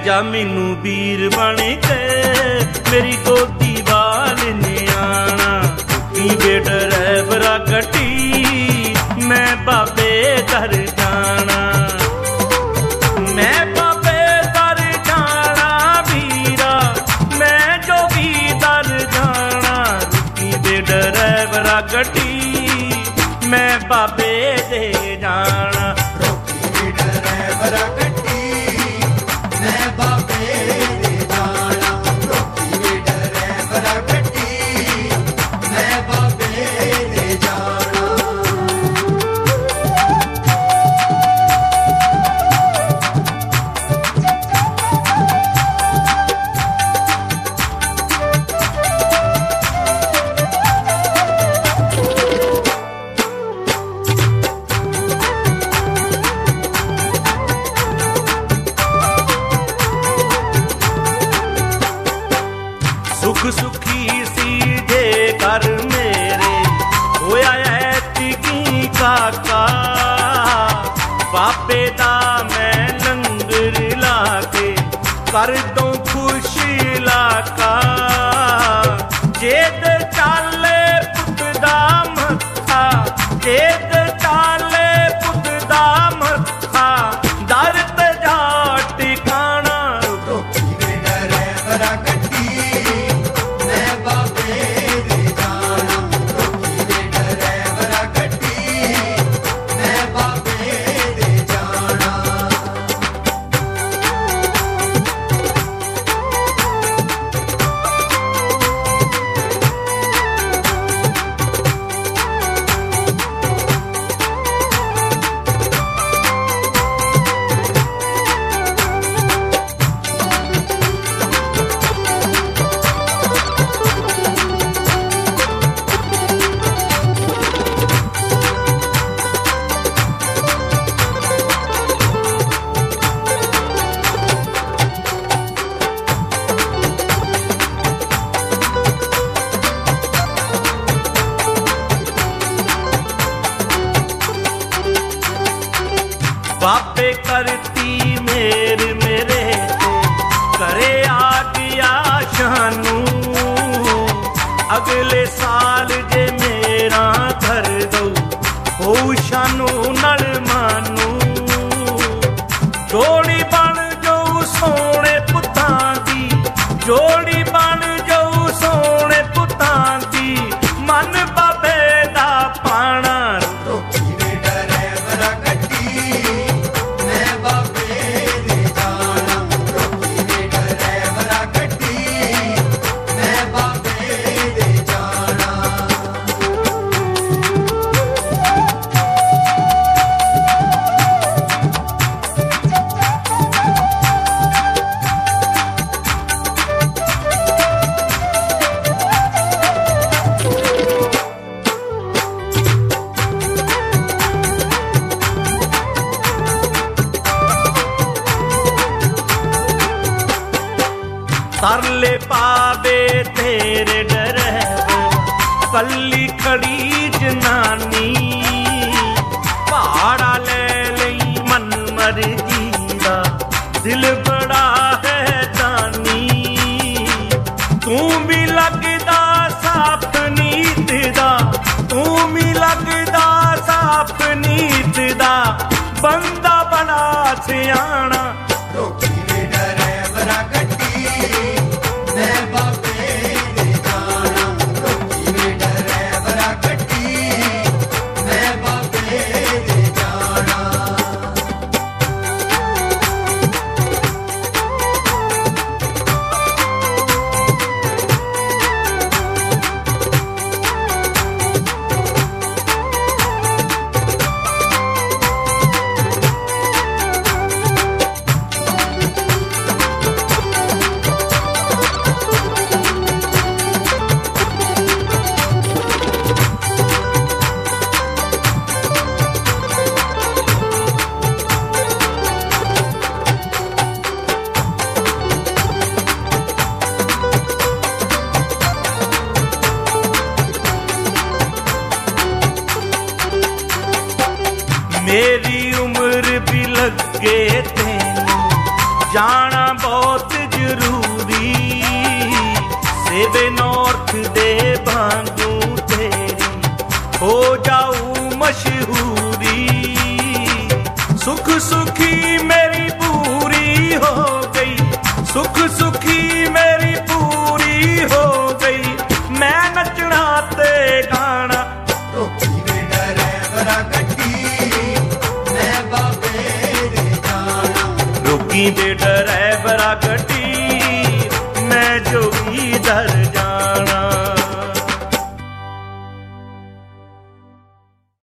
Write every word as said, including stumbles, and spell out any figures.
जा मैनू वीर बन के मेरी गोदी वाल ने आना। की बेडरैवरा गड्डी मैं बाबे दर जाना, मैं बाबे दर जाना वीरा, मैं जोगी दर जाना। रुकी बेडरैवरा गड्डी मैं बाबे दे जाना। रुकी बेडरैवरा गड्डी मैं बाबे दे जाना। रुकी बेडरैवरा गड्डी मैं बाबे दे जाना। सुख सुखी सी जे घर मेरे होया ऐतकी काका। बाबे दा मैं लंगर ला के कर दूं खुश लाका। जेद चाले पुत दा मत्था, जेद चाले पुत दा मत्था, दर ते जा टिकाना। रुकी बेडरैवरा गड्डी मैं बाबे दे जाना। रुकी बेडरैवरा गड्डी मैं बाबे दे जाना। बाबे करती मेर मेरे करे आ गया शानू। अगले साल जे मेरा घर दो हो शानू नल मानू। जोड़ी बन जाऊ सोने पुत्तां दी, जोड़ी बन जाऊ सोने पुत्तां दी, मन बाबे दा पाना। रुकी बेडरैवरा गड्डी मैं बाबे दे जाना। रुकी बेडरैवरा गड्डी मैं बाबे दे जाना। तरले पावे तेरे डरैवर कल्ली खड़ी जनानी। पहाड़ा ले लई मन मर्जी दा दिल बड़ा है दानी। तू भी लगदा साफ नीत दा, तू भी लगदा साफ नीत दा, बंदा बड़ा सियाना। रुकी बेडरैवरा गड्डी मैं बाबे दे जाना। रुकी बेडरैवरा गड्डी मैं बाबे दे जाना। मेरी उम्र भी लगे तेनू जाना बहुत ढुग्गी दे डरैवरा गड्डी मैं जोगी दर जा